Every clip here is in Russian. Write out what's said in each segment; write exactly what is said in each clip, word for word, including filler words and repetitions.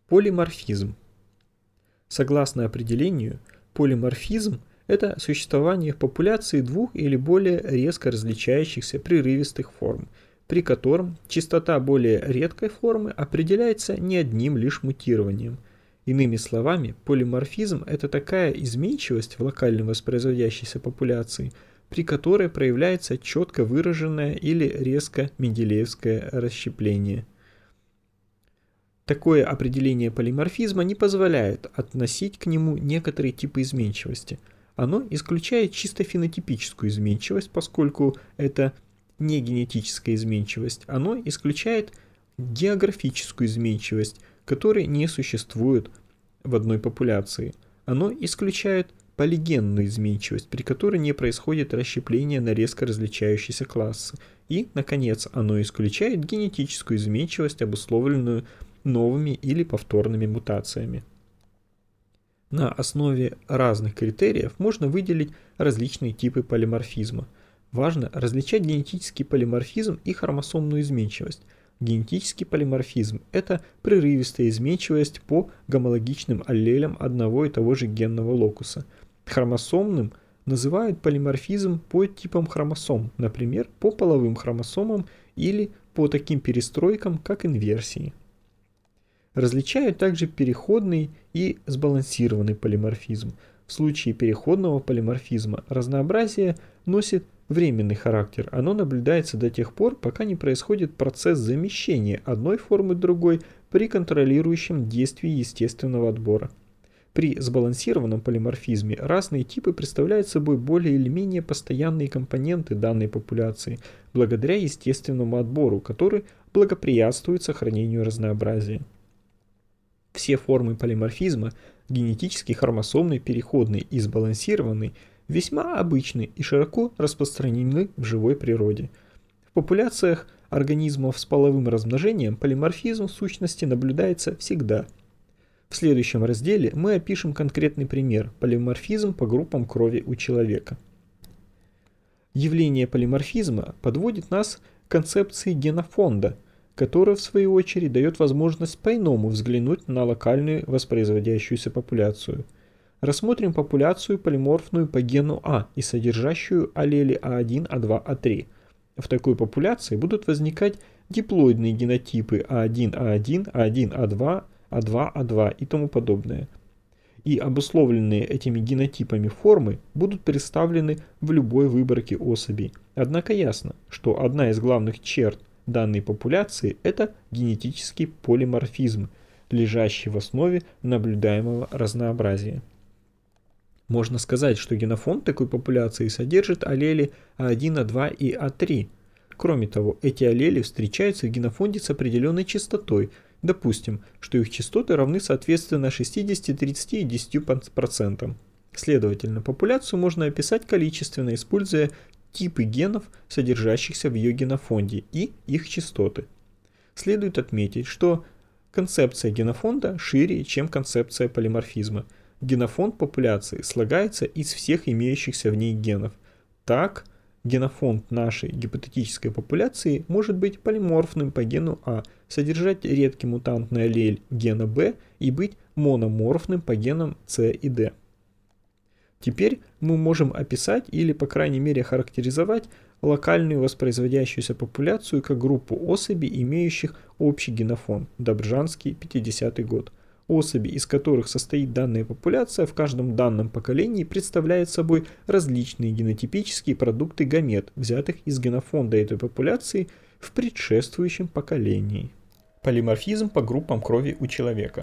Полиморфизм. Согласно определению, полиморфизм – это существование в популяции двух или более резко различающихся прерывистых форм, при котором частота более редкой формы определяется не одним лишь мутированием. Иными словами, полиморфизм – это такая изменчивость в локально воспроизводящейся популяции, при которой проявляется четко выраженное или резко менделеевское расщепление. Такое определение полиморфизма не позволяет относить к нему некоторые типы изменчивости. Оно исключает чисто фенотипическую изменчивость, поскольку это не генетическая изменчивость. Оно исключает географическую изменчивость, которой не существует в одной популяции. Оно исключает полигенную изменчивость, при которой не происходит расщепление на резко различающиеся классы. И, наконец, оно исключает генетическую изменчивость, обусловленную новыми или повторными мутациями. На основе разных критериев можно выделить различные типы полиморфизма. Важно различать генетический полиморфизм и хромосомную изменчивость. Генетический полиморфизм – это прерывистая изменчивость по гомологичным аллелям одного и того же генного локуса. Хромосомным называют полиморфизм по типам хромосом, например, по половым хромосомам или по таким перестройкам, как инверсии. Различают также переходный и сбалансированный полиморфизм. В случае переходного полиморфизма разнообразие носит временный характер. Оно наблюдается до тех пор, пока не происходит процесс замещения одной формы другой при контролирующем действии естественного отбора. При сбалансированном полиморфизме разные типы представляют собой более или менее постоянные компоненты данной популяции, благодаря естественному отбору, который благоприятствует сохранению разнообразия. Все формы полиморфизма – генетический, хромосомный, переходный и сбалансированный – весьма обычны и широко распространены в живой природе. В популяциях организмов с половым размножением полиморфизм в сущности наблюдается всегда. В следующем разделе мы опишем конкретный пример – полиморфизм по группам крови у человека. Явление полиморфизма подводит нас к концепции генофонда, которая в свою очередь дает возможность по-иному взглянуть на локальную воспроизводящуюся популяцию. Рассмотрим популяцию полиморфную по гену А и содержащую аллели А один, А два, А три. В такой популяции будут возникать диплоидные генотипы А один, А один, А один, А два, А два, А два и тому подобное. И обусловленные этими генотипами формы будут представлены в любой выборке особей. Однако ясно, что одна из главных черт данной популяции – это генетический полиморфизм, лежащий в основе наблюдаемого разнообразия. Можно сказать, что генофонд такой популяции содержит аллели А один, А два и А три. Кроме того, эти аллели встречаются в генофонде с определенной частотой. Допустим, что их частоты равны соответственно шестьдесят, тридцать и десять процентов. Следовательно, популяцию можно описать количественно, используя типы генов, содержащихся в ее генофонде, и их частоты. Следует отметить, что концепция генофонда шире, чем концепция полиморфизма. Генофонд популяции слагается из всех имеющихся в ней генов. Так, генофонд нашей гипотетической популяции может быть полиморфным по гену А, содержать редкий мутантный аллель гена Б и быть мономорфным по генам С и Д. Теперь мы можем описать или, по крайней мере, характеризовать локальную воспроизводящуюся популяцию как группу особей, имеющих общий генофонд. Добржанский, пятидесятый год. Особи, из которых состоит данная популяция, в каждом данном поколении представляют собой различные генотипические продукты гамет, взятых из генофонда этой популяции в предшествующем поколении. Полиморфизм по группам крови у человека.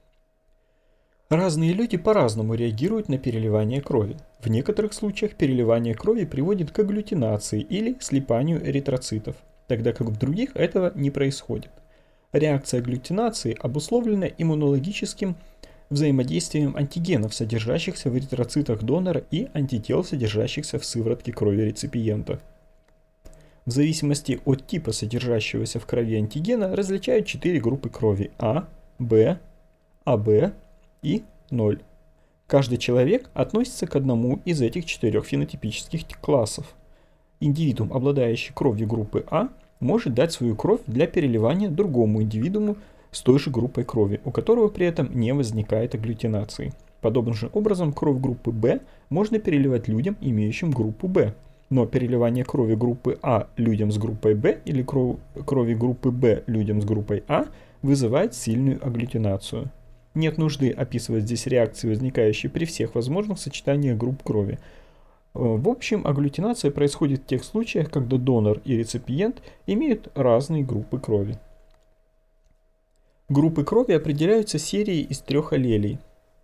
Разные люди по-разному реагируют на переливание крови. В некоторых случаях переливание крови приводит к агглютинации или слипанию эритроцитов, тогда как в других этого не происходит. Реакция агглютинации обусловлена иммунологическим взаимодействием антигенов, содержащихся в эритроцитах донора, и антител, содержащихся в сыворотке крови реципиента. В зависимости от типа содержащегося в крови антигена различают четыре группы крови А, Б, АБ и ноль. Каждый человек относится к одному из этих четырех фенотипических классов. Индивидуум, обладающий кровью группы А, может дать свою кровь для переливания другому индивидууму с той же группой крови, у которого при этом не возникает агглютинации. Подобным же образом кровь группы В можно переливать людям, имеющим группу В. Но переливание крови группы А людям с группой В или кров, крови группы Б людям с группой А вызывает сильную агглютинацию. Нет нужды описывать здесь реакции, возникающие при всех возможных сочетаниях групп крови. В общем, агглютинация происходит в тех случаях, когда донор и реципиент имеют разные группы крови. Группы крови определяются серией из трех аллелей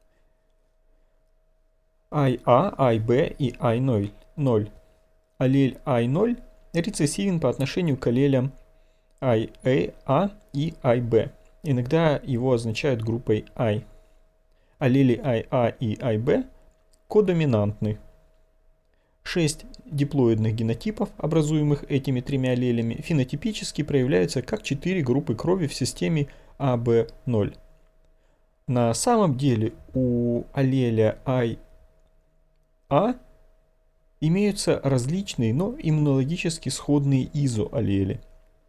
ай эй, ай би и ай ноль. Аллель ай ноль рецессивен по отношению к аллелям ай эй и ай би. Иногда его означают группой I. Аллели ай эй и ай би кодоминантны. Шесть диплоидных генотипов, образуемых этими тремя аллелями, фенотипически проявляются как четыре группы крови в системе эй би ноль. На самом деле у аллеля ай эй имеются различные, но иммунологически сходные изоаллели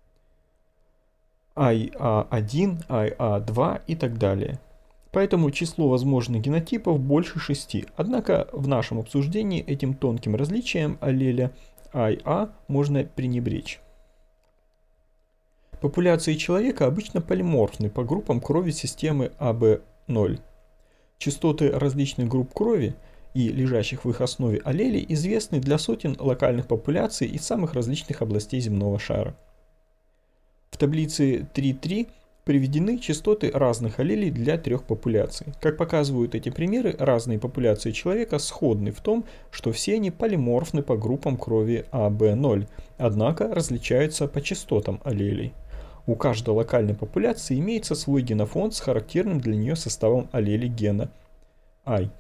ай эй один, ай эй два и так далее. Поэтому число возможных генотипов больше шести. Однако в нашем обсуждении этим тонким различием аллеля ай эй можно пренебречь. Популяции человека обычно полиморфны по группам крови системы эй би ноль. Частоты различных групп крови и лежащих в их основе аллелей известны для сотен локальных популяций из самых различных областей земного шара. В таблице три точка три приведены частоты разных аллелей для трех популяций. Как показывают эти примеры, разные популяции человека сходны в том, что все они полиморфны по группам крови эй би ноль, однако различаются по частотам аллелей. У каждой локальной популяции имеется свой генофонд с характерным для нее составом аллелей гена I.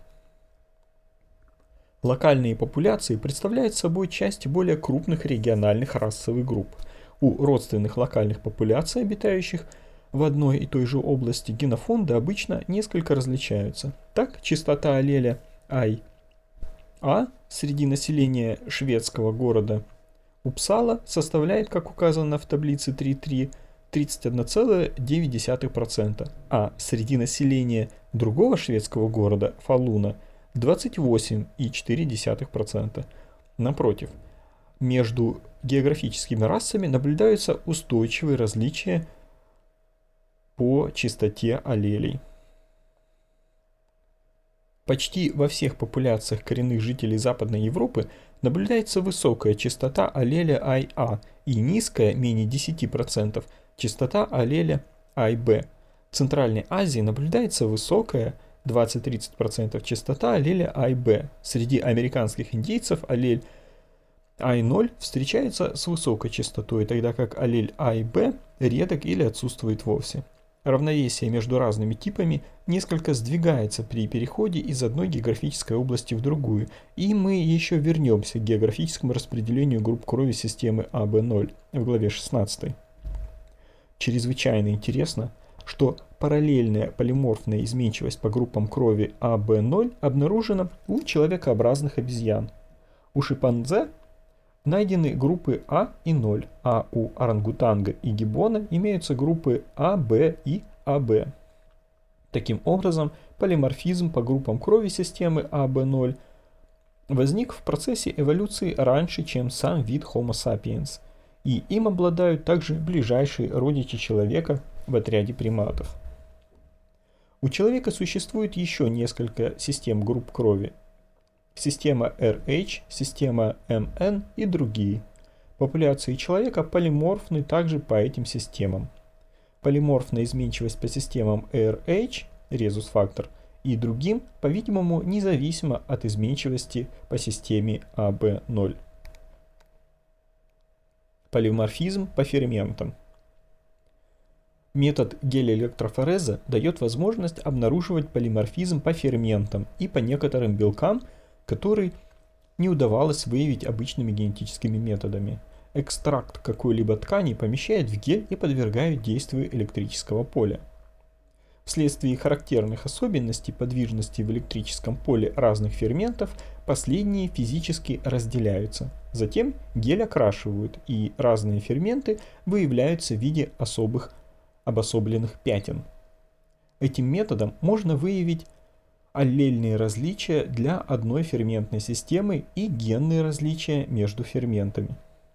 Локальные популяции представляют собой часть более крупных региональных расовых групп. У родственных локальных популяций, обитающих в одной и той же области, генофонды обычно несколько различаются. Так, частота аллеля ай эй среди населения шведского города Упсала составляет, как указано в таблице три точка три, тридцать один целых девять десятых процента, а среди населения другого шведского города Фалуна двадцать восемь целых четыре десятых процента. Напротив, между географическими расами наблюдаются устойчивые различия по частоте аллелей. Почти во всех популяциях коренных жителей Западной Европы наблюдается высокая частота аллеля ай эй и низкая, менее десяти процентов, частота аллеля ай би. В Центральной Азии наблюдается высокая, двадцать-тридцать процентов, частота аллеля ай би. Среди американских индейцев аллель ай ноль встречается с высокой частотой, тогда как аллель ай би редок или отсутствует вовсе. Равновесие между разными типами несколько сдвигается при переходе из одной географической области в другую, и мы еще вернемся к географическому распределению групп крови системы эй би ноль в главе шестнадцатой. Чрезвычайно интересно, что параллельная полиморфная изменчивость по группам крови эй би ноль обнаружена у человекообразных обезьян. У шимпанзе найдены группы А и ноль, а у орангутанга и гиббона имеются группы А, Б и эй би. Таким образом, полиморфизм по группам крови системы эй би ноль возник в процессе эволюции раньше, чем сам вид Homo sapiens, и им обладают также ближайшие родичи человека в отряде приматов. У человека существует еще несколько систем групп крови. Система эр эйч, система эм эн и другие. Популяции человека полиморфны также по этим системам. Полиморфная изменчивость по системам эр эйч, резус-фактор, и другим, по-видимому, независимо от изменчивости по системе эй би ноль. Полиморфизм по ферментам. Метод гелиэлектрофореза дает возможность обнаруживать полиморфизм по ферментам и по некоторым белкам, который не удавалось выявить обычными генетическими методами. Экстракт какой-либо ткани помещают в гель и подвергают действию электрического поля. Вследствие характерных особенностей подвижности в электрическом поле разных ферментов, последние физически разделяются. Затем гель окрашивают, и разные ферменты выявляются в виде особых обособленных пятен. Этим методом можно выявить аллельные различия для одной ферментной системы и генные различия между ферментами.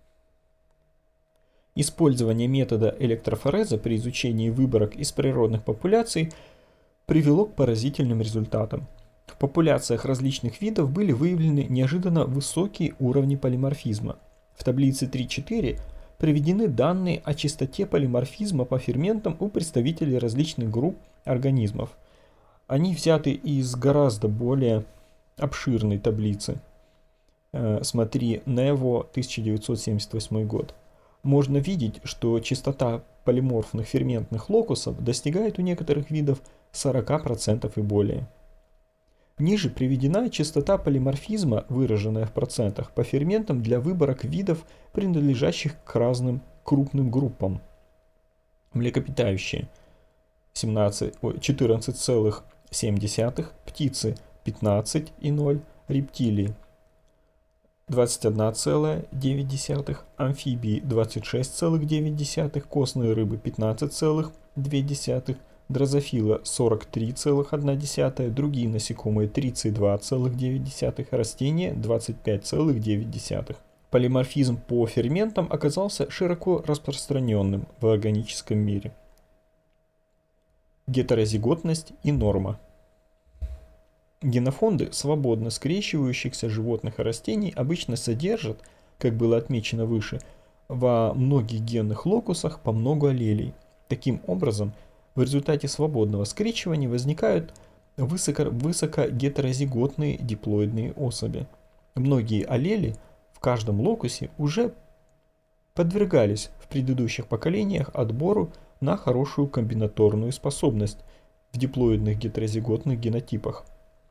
Использование метода электрофореза при изучении выборок из природных популяций привело к поразительным результатам. В популяциях различных видов были выявлены неожиданно высокие уровни полиморфизма. В таблице три четыре приведены данные о частоте полиморфизма по ферментам у представителей различных групп организмов. Они взяты из гораздо более обширной таблицы. Смотри, Нево, тысяча девятьсот семьдесят восьмой год. Можно видеть, что частота полиморфных ферментных локусов достигает у некоторых видов сорок процентов и более. Ниже приведена частота полиморфизма, выраженная в процентах, по ферментам для выборок видов, принадлежащих к разным крупным группам. Млекопитающие четырнадцать целых семь десятых, птицы пятнадцать целых ноль десятых, рептилии двадцать одна целая девять десятых, амфибии двадцать шесть целых девять десятых, костные рыбы пятнадцать целых две десятых, дрозофила сорок три целых одна десятая, другие насекомые тридцать два целых девять десятых, растения двадцать пять целых девять десятых. Полиморфизм по ферментам оказался широко распространенным в органическом мире. Гетерозиготность и норма. Генофонды свободно скрещивающихся животных и растений обычно содержат, как было отмечено выше, во многих генных локусах по много аллелей. Таким образом, в результате свободного скрещивания возникают высоко, высокогетерозиготные диплоидные особи. Многие аллели в каждом локусе уже подвергались в предыдущих поколениях отбору на хорошую комбинаторную способность в диплоидных гетерозиготных генотипах.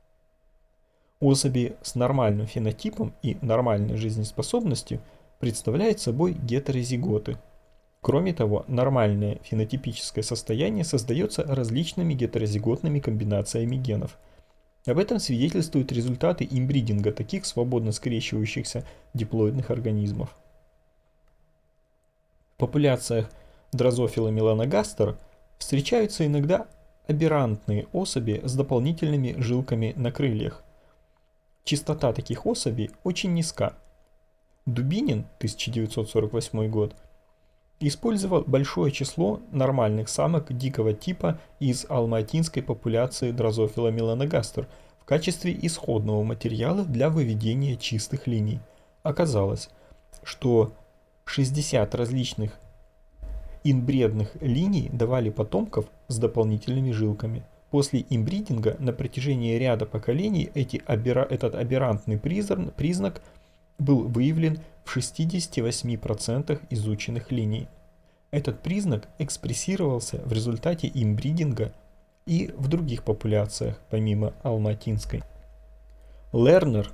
Особи с нормальным фенотипом и нормальной жизнеспособностью представляют собой гетерозиготы. Кроме того, нормальное фенотипическое состояние создается различными гетерозиготными комбинациями генов. Об этом свидетельствуют результаты имбридинга таких свободно скрещивающихся диплоидных организмов. В популяциях Drosophila melanogaster встречаются иногда аберрантные особи с дополнительными жилками на крыльях. Частота таких особей очень низка. Дубинин, тысяча девятьсот сорок восьмой год, использовал большое число нормальных самок дикого типа из алматинской популяции Drosophila melanogaster в качестве исходного материала для выведения чистых линий. Оказалось, что шестьдесят различных инбредных линий давали потомков с дополнительными жилками. После имбридинга на протяжении ряда поколений эти абера... этот аберрантный признак, признак был выявлен в шестидесяти восьми процентах изученных линий. Этот признак экспрессировался в результате имбридинга и в других популяциях, помимо алматинской. Лернер,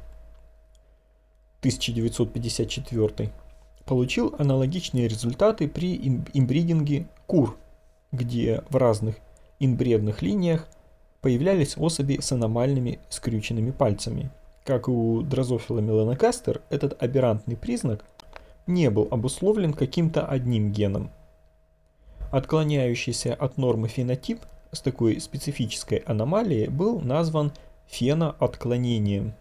тысяча девятьсот пятьдесят четвёртый, получил аналогичные результаты при имбридинге кур, где в разных инбредных линиях появлялись особи с аномальными скрюченными пальцами. Как и у Drosophila melanogaster, этот аберрантный признак не был обусловлен каким-то одним геном. Отклоняющийся от нормы фенотип с такой специфической аномалией был назван феноотклонением.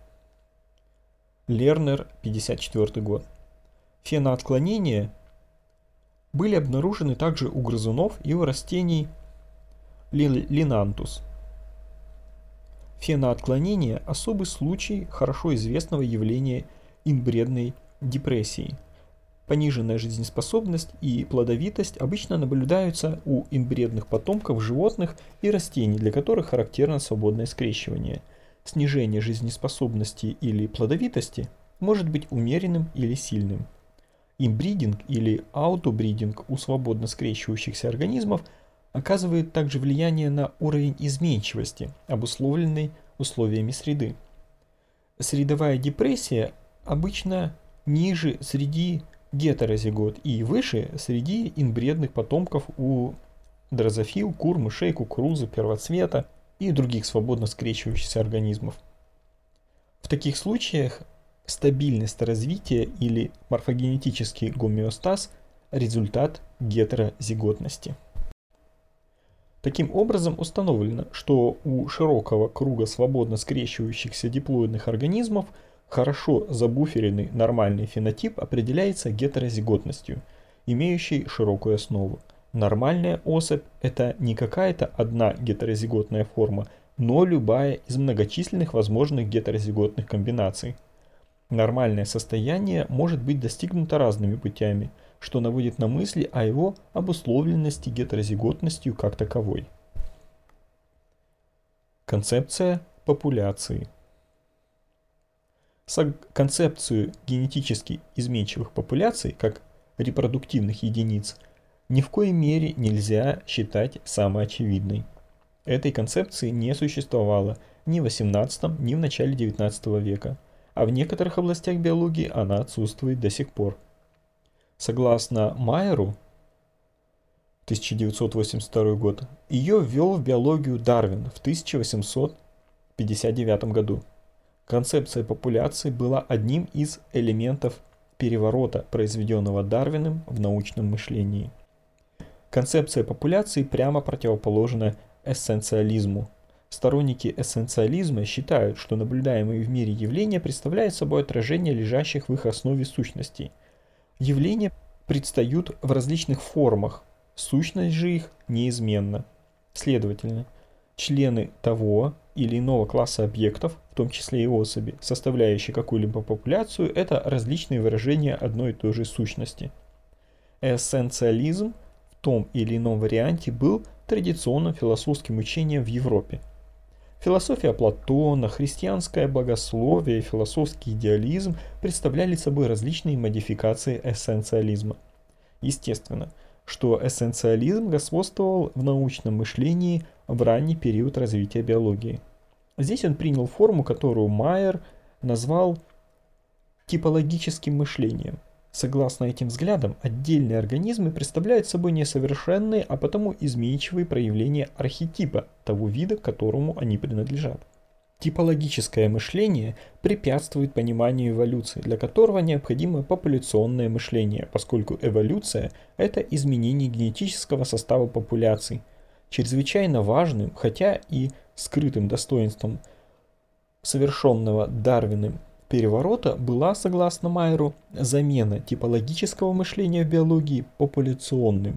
Лернер, пятьдесят четвёртый год. Феноотклонения были обнаружены также у грызунов и у растений Линантус. Феноотклонение – особый случай хорошо известного явления инбредной депрессии. Пониженная жизнеспособность и плодовитость обычно наблюдаются у инбредных потомков животных и растений, для которых характерно свободное скрещивание. Снижение жизнеспособности или плодовитости может быть умеренным или сильным. Имбридинг или аутобридинг у свободно скрещивающихся организмов оказывает также влияние на уровень изменчивости, обусловленный условиями среды. Средовая депрессия обычно ниже среди гетерозигот и выше среди инбредных потомков у дрозофил, кур, мышей, кукурузы, первоцвета и других свободно скрещивающихся организмов. В таких случаях стабильность развития или морфогенетический гомеостаз – результат гетерозиготности. Таким образом установлено, что у широкого круга свободно скрещивающихся диплоидных организмов хорошо забуференный нормальный фенотип определяется гетерозиготностью, имеющей широкую основу. Нормальная особь – это не какая-то одна гетерозиготная форма, но любая из многочисленных возможных гетерозиготных комбинаций. Нормальное состояние может быть достигнуто разными путями, что наводит на мысли о его обусловленности гетерозиготностью как таковой. Концепция популяции. Концепцию генетически изменчивых популяций, как репродуктивных единиц, ни в коей мере нельзя считать самоочевидной. Этой концепции не существовало ни в восемнадцатом, ни в начале девятнадцатого века, а в некоторых областях биологии она отсутствует до сих пор. Согласно Майеру, тысяча девятьсот восемьдесят второй год, ее ввел в биологию Дарвин в тысяча восемьсот пятьдесят девятом году. Концепция популяции была одним из элементов переворота, произведенного Дарвином в научном мышлении. Концепция популяции прямо противоположна эссенциализму. Сторонники эссенциализма считают, что наблюдаемые в мире явления представляют собой отражение лежащих в их основе сущностей. Явления предстают в различных формах, сущность же их неизменна. Следовательно, члены того или иного класса объектов, в том числе и особи, составляющие какую-либо популяцию, это различные выражения одной и той же сущности. Эссенциализм в том или ином варианте был традиционным философским учением в Европе. Философия Платона, христианское богословие и философский идеализм представляли собой различные модификации эссенциализма. Естественно, что эссенциализм господствовал в научном мышлении в ранний период развития биологии. Здесь он принял форму, которую Майер назвал типологическим мышлением. Согласно этим взглядам, отдельные организмы представляют собой несовершенные, а потому изменчивые проявления архетипа того вида, к которому они принадлежат. Типологическое мышление препятствует пониманию эволюции, для которого необходимо популяционное мышление, поскольку эволюция – это изменение генетического состава популяций. Чрезвычайно важным, хотя и скрытым достоинством совершенного Дарвином переворота была, согласно Майеру, замена типологического мышления в биологии популяционным.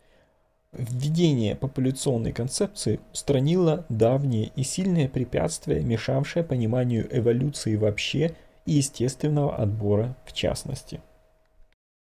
Введение популяционной концепции устранило давнее и сильное препятствие, мешавшее пониманию эволюции вообще и естественного отбора в частности.